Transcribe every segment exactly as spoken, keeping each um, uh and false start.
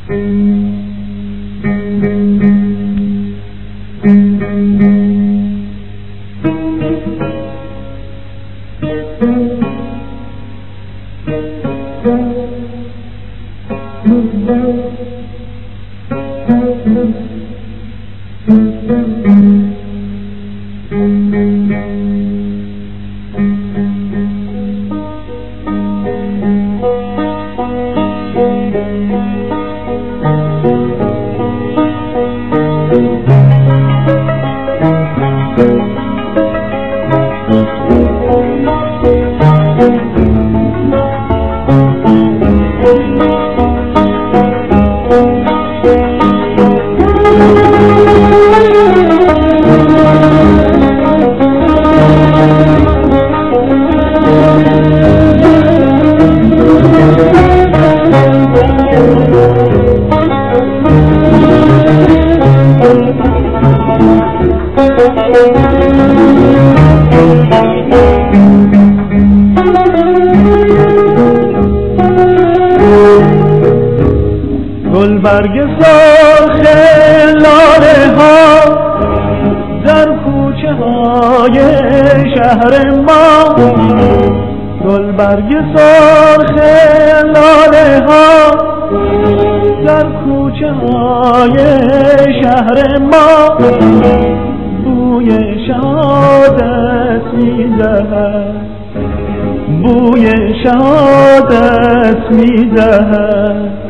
گلبرگ سرخ لاله ها در کوچه های شهر ما، گلبرگ سرخ لاله ها در کوچه های شهر ما، بوی شهادت می‌دهد، بوی شهادت می‌دهد.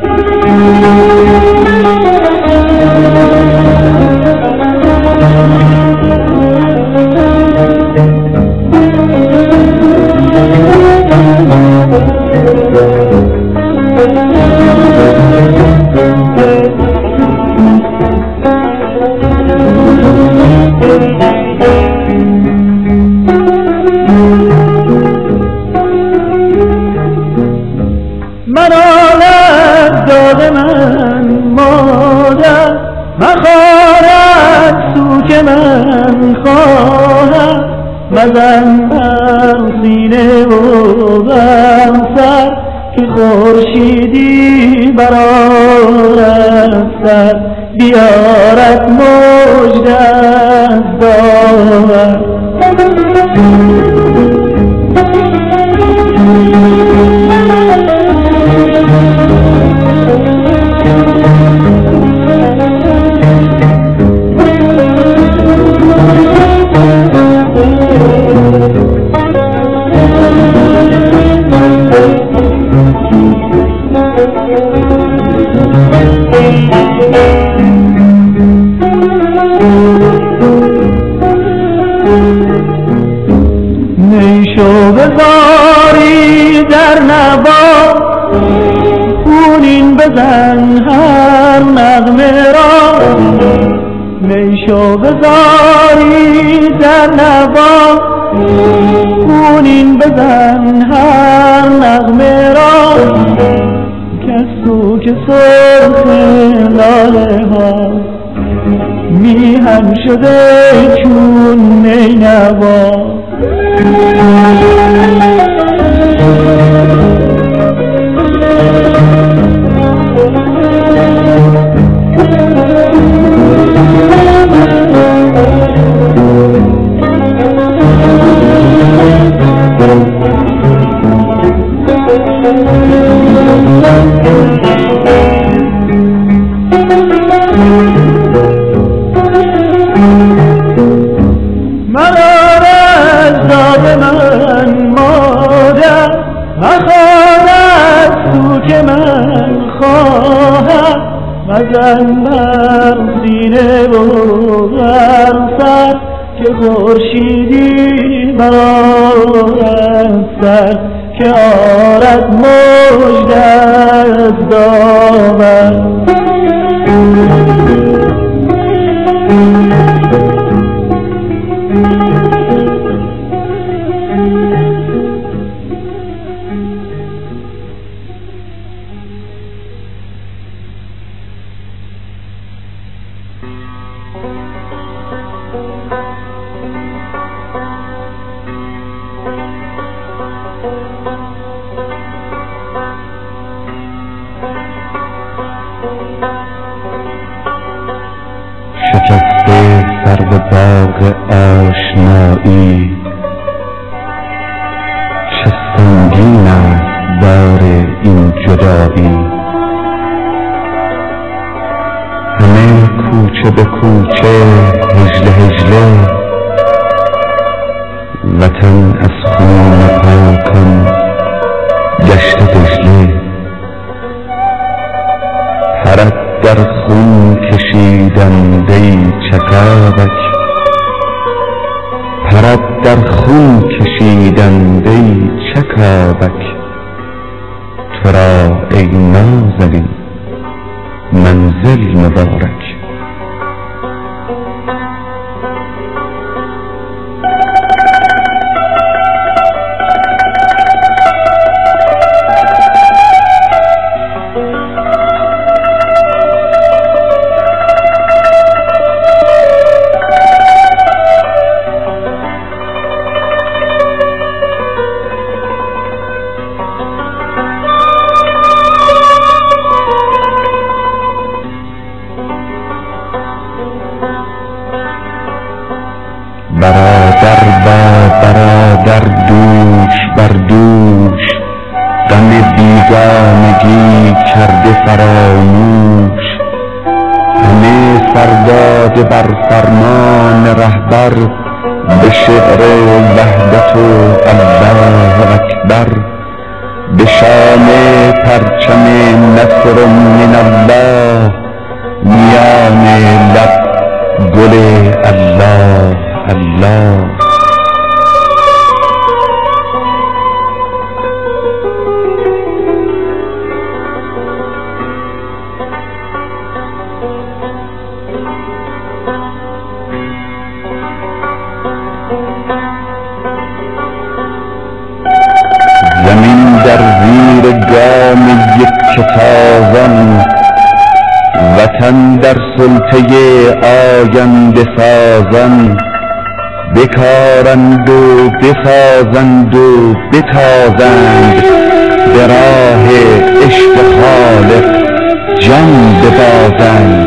منالت داده من مادر، مخارت سوک من خواهد، مزن بر سینه و بر سر که خورشیدی برآرد سر، بیارد مژده از داور. نیشو بذاری در نوا، خونین بزن هر نغمه را، نیشو بذاری در نوا، خونین بزن هر نغمه را، کسو که سرخ لاله ها میهن شده چون نینوا. مزن بر سینه و بر سر که خورشیدی برآرد سر، که آرد مژده از داور. ز باغ آشنایی چه سنگین است بار این جدایی. همه کوچه به کوچه هجله هجله، وطن از خون پاکان گشته دجله. پرد در خون کشیدنده چکاوک، پرد در خون کشیدنده چکاوک. تو را ای نازنین منزل مبارک. برادر با برادر دوش بر دوش، غم بیگانگی کرده فراموش. همه سرداد بر فرمان رهبر، به شعر وحدت و الله اکبر. به شام پرچم نصر من الله، میان لب گل الله الله. زمین در زیر گام یک کتازان، وطن در سلطه آینده سازان. بکارند و بسازند و بتازند، به راه عشق خالق جان ببازند.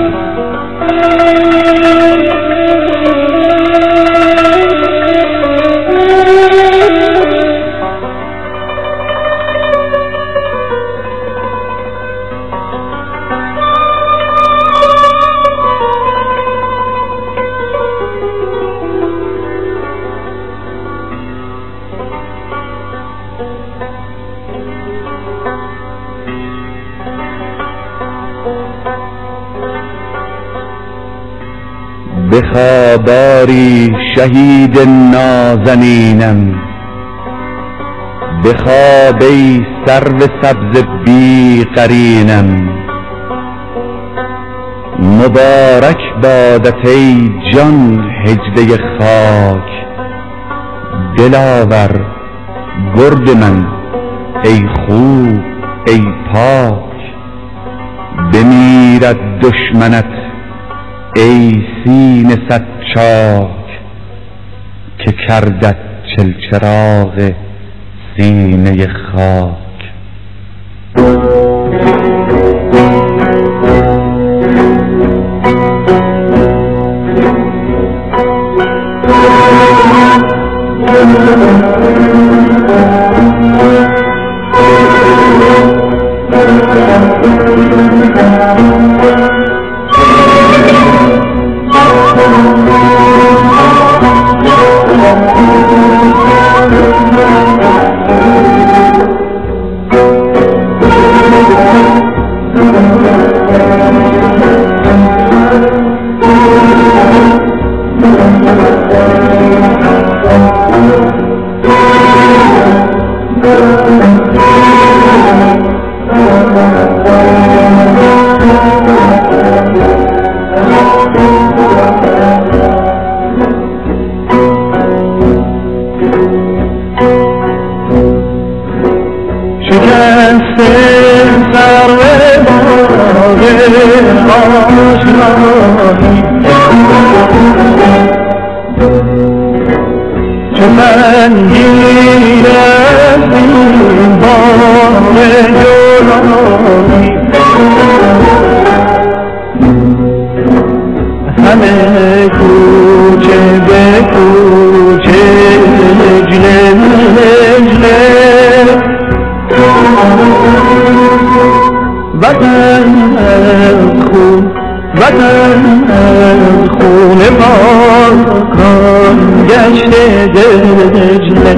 بخواباری شهید نازنینم، بخواب ای سرو سبز بی قرینم. مبارک بادت ای جان هجده خاک، دلاور گرد من ای خوب ای پاک. بمیرد دشمنت ای سینه صد چاک، که کردت چلچراغ سینه خاک. Thank you. وطن خون وطن خون پاکان گشته دجله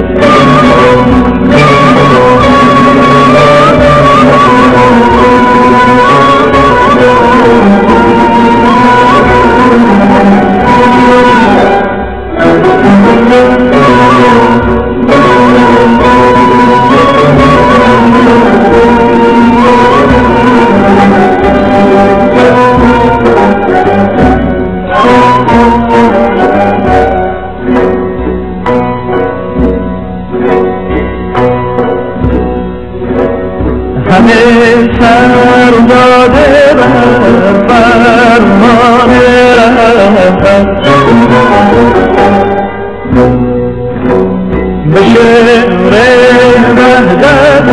همه سر داده بر فرمان رحمت به شعر وحدت و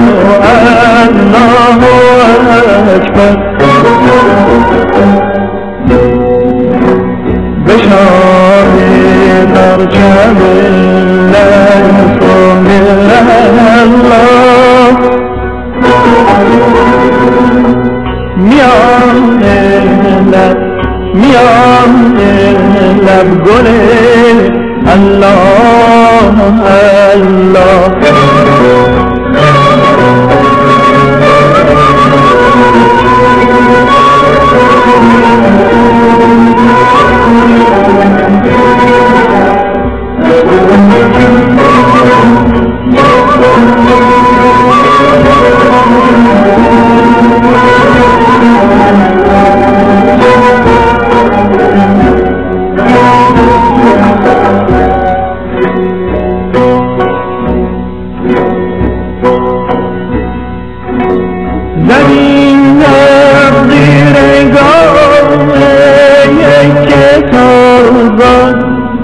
الله اکبر به شان پرچم لطفان الله میان لب میان لب گل الله الله زمین تقدیر گاه یک کتابان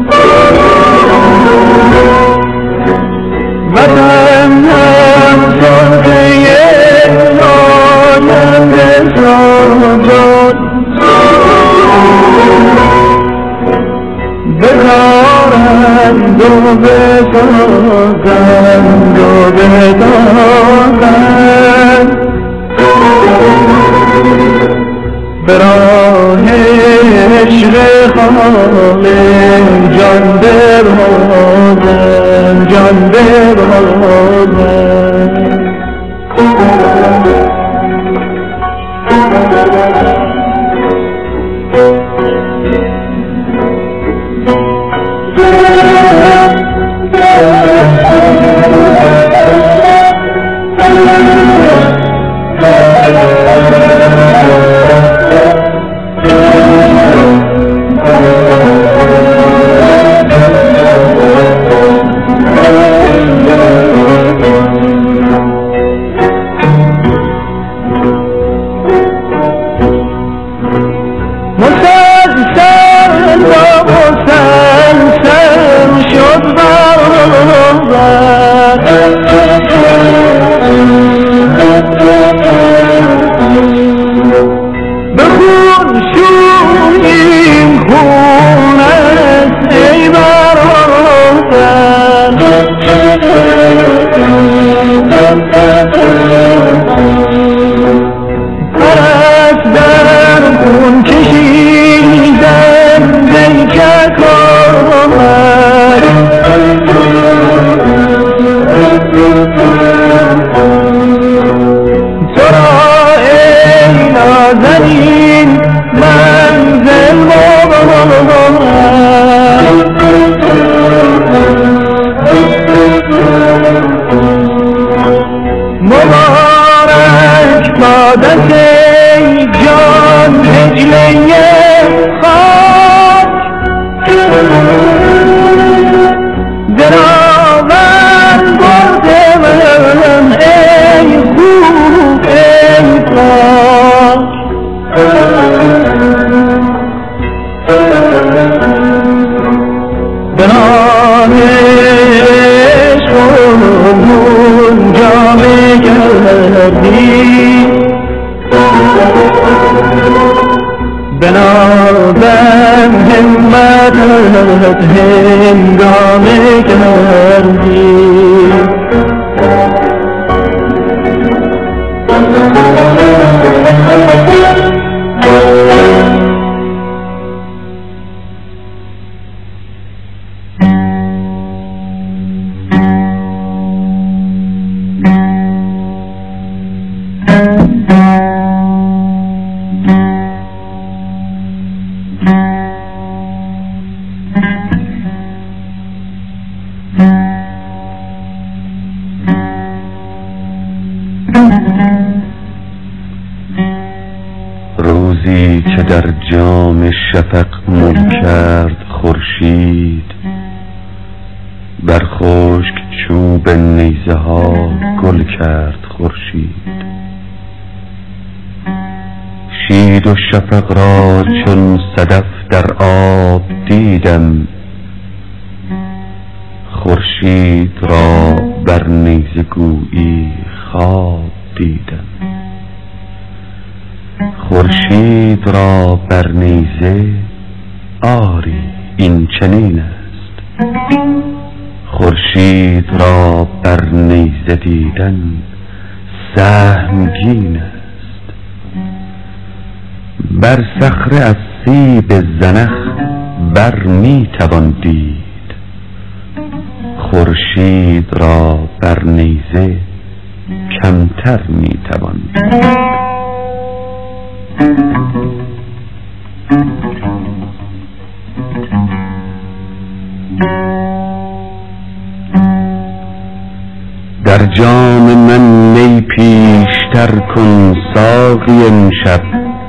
وطن هم صرفه آینده سازان بکارند و بسازند و بدازند به راه عشق خالق جان ببازند جان ببازند مسلسل و مسلسل شد برابر بخون شوییم خونت ای برادر پرستن خون کشیدن بیکه کامد تو را ای نازنین منزل مبارک بادت ای جان دجله خاک دراور برده من ای خوب ای پاک به نام عشق جامه کردی بنابم همتت هنگامه کردی روزی که در جام شفق مل کرد خورشید، بر خشک چوب نیزه ها گل کرد خورشید. شید و شفق را چون صدف در آب دیدم، خورشید را بر نیزه گویی خواب دیدم. خورشید را بر نیزه آری این چنین است، خورشید را بر نیزه دیدن سهمگین است. بر صخره از سیب زنخ بر می توان دید، خورشید را بر نیزه کمتر می توان دید. در جام من می پیشتر کن ساقی امشب،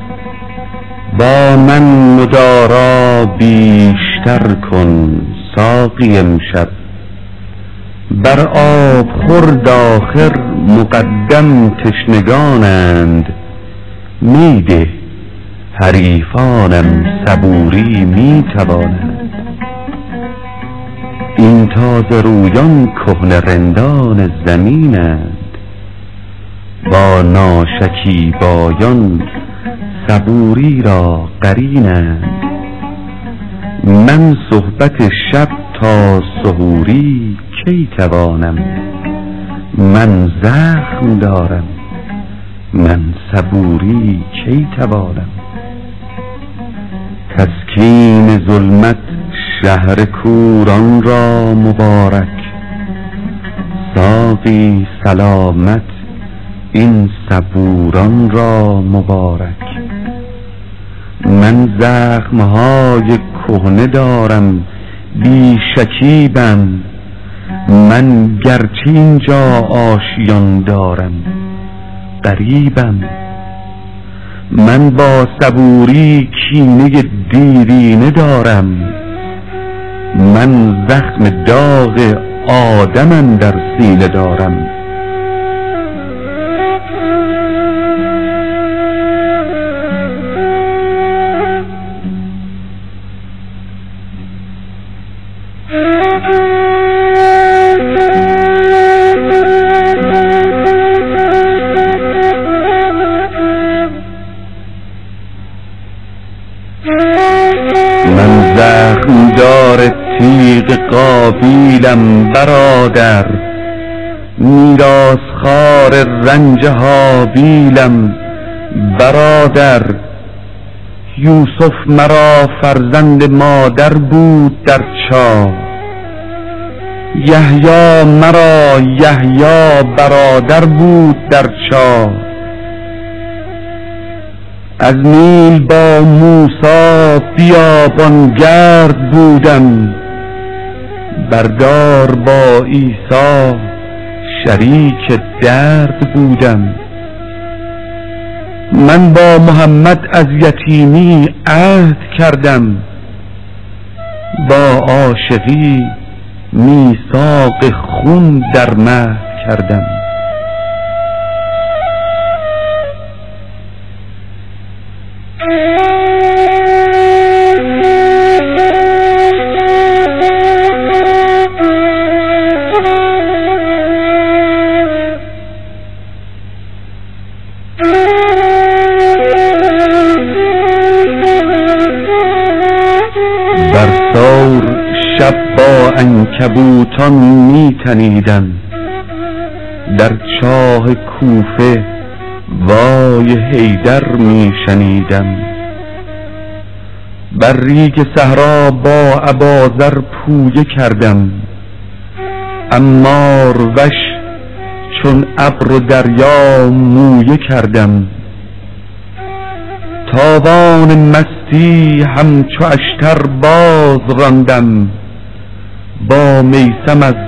با من مدارا بیشتر کن ساقی امشب. بر آب خورد آخر مقدم تشنگانند، میده حریفانم صبوری می توانند. این تازه رویان کهنه رندان زمینند، با ناشکیبایان صبوری را قرینند. من صحبت شب تا سحوری کی توانم، من زخم دارم من صبوری کی توانم. تسکین ظلمت شهر کوران را مبارک، ساقی سلامت این صبوران را مبارک. من زخمهای کهنه دارم بی شکیبم، من گرچه اینجا آشیان دارم غریبم. من با صبوری کینه دیرینه دارم، من زخم داغ آدمم در سینه دارم. من زخمدار تیغ قابیلم برادر، میراثخوار رنج هابیلم برادر. یوسف مرا فرزند مادر بود در چاه، یحیی مرا یحیی برادر بود در چاه. از نیل با موسی بیابانگرد بودم، بردار با عیسی شریک درد بودم. من با محمد از یتیمی عهد کردم، با عاشقی میثاق خون در مهد کردم. بر ثور شب با عنکبوتان می تنیدم، در چاه کوفه وای حیدر می شنیدم. بر ریگ صحرا با ابازر پویه کردم، عمار وش چون ابر و دریا مویه کردم. تاوان مستی همچو اشتر باز راندم، با میثم از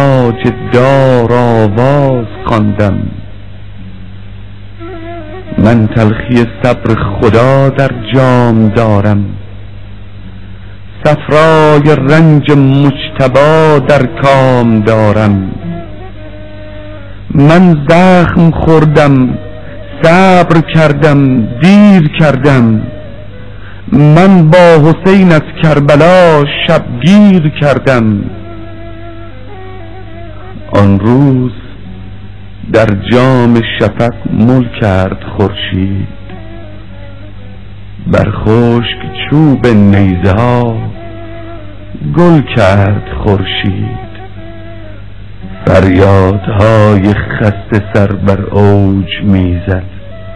معراج دار آواز خواندم. من من تلخی صبر خدا در جام دارم، صفرای رنج مجتبی در کام دارم. من زخم خوردم، صبر کردم، دیر کردم. من با حسین از کربلا شبگیر کردم. آن روز در جام شفق مل کرد خورشید، بر خشک چوب نیزه ها گل کرد خورشید. فریادهای خسته سر بر اوج میزد،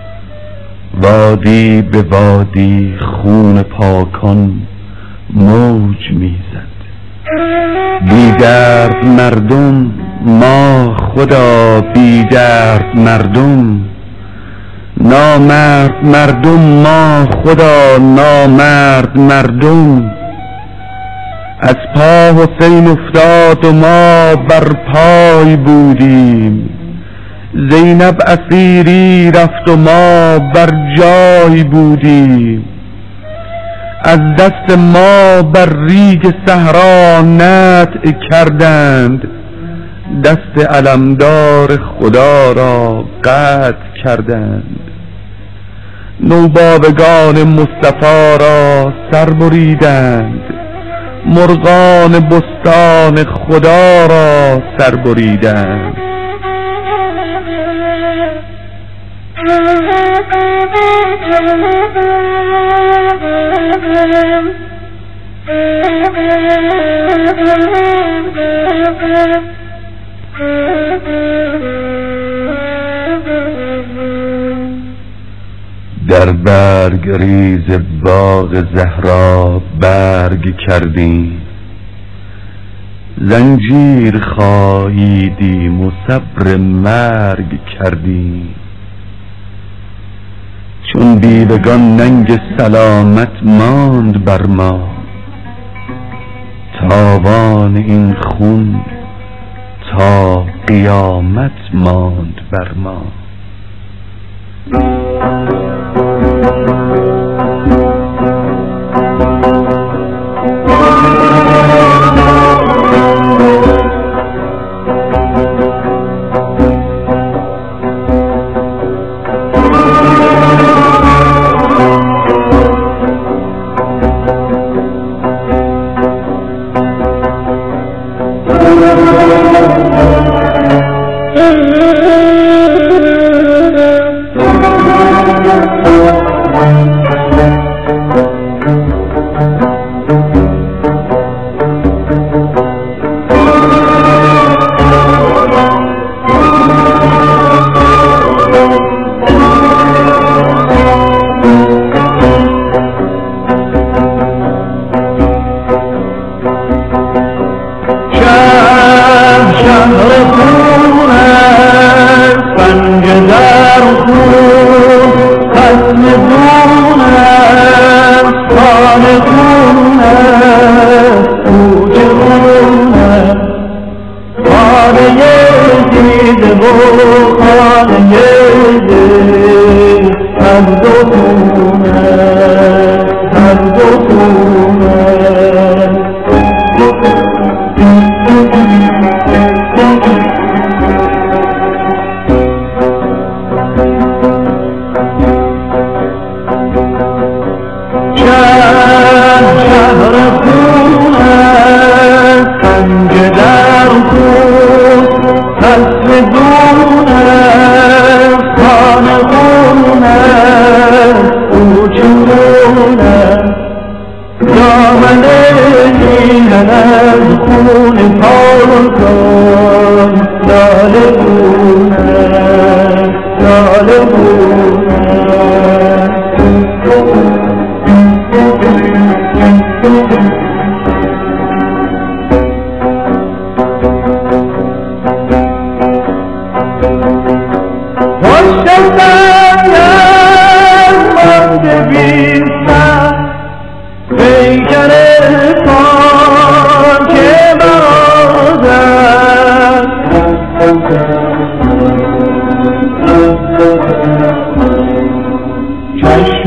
وادی به وادی خون پاکان موج میزد. بی درد مردم ما خدا، بی درد مردم، نامرد مردم ما خدا، نامرد مردم. از پا حسین افتاد و ما بر پای بودیم، زینب اسیری رفت و ما بر جای بودیم. از دست ما بر ریگ صحرا نطع کردند، دست علمدار خدا را قطع کردند. نوباوگان مصطفی را سر بریدند، مرغان بستان خدا را سر بریدند. در برگ ریز باغ زهرا برگ کردیم، زنجیر خاییدیم و صبر مرگ کردیم. چون بیوگان ننگ سلامت ماند بر ما، تاوان این خون تا قیامت ماند بر ما. خسم دون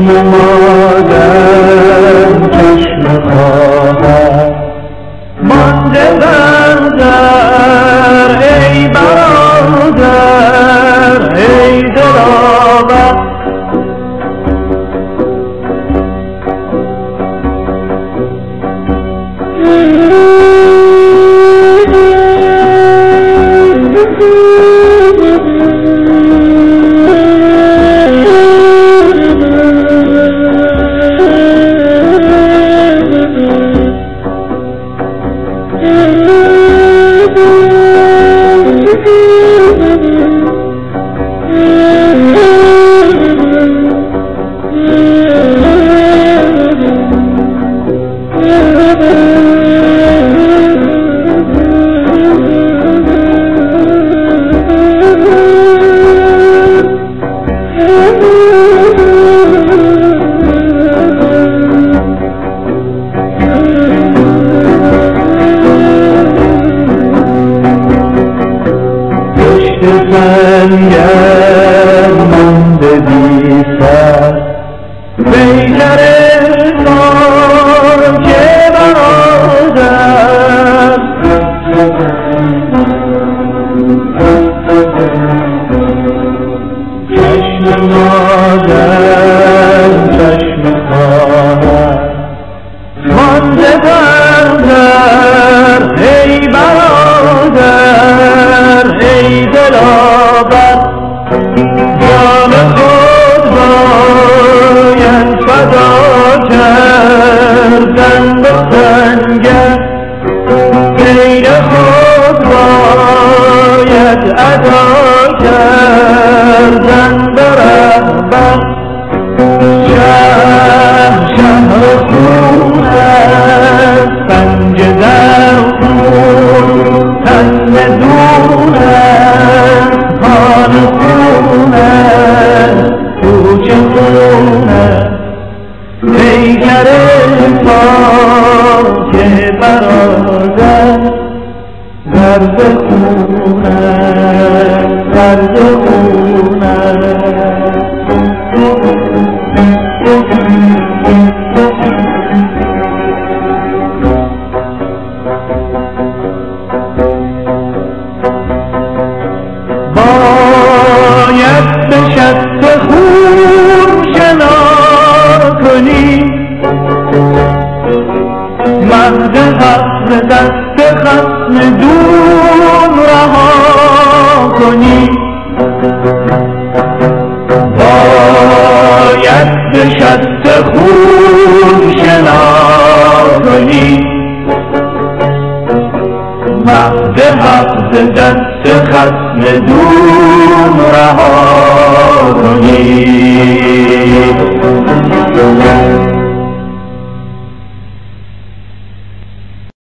چشم مادر چشم خواهر مانده بر در ای برادر ای دلاور سنگر مانده بی سر پیکر خاک برادر چشم مادر چشم خواهر مانده بر در ای برادر ای دلاور جان خود باید فدا کردن به سنگر غیر خود باید ادا کردن به رهبر شهر شهر خون است سنج در خون تن دون است حال خون است کوچه خون است پیکر خاک برادر درد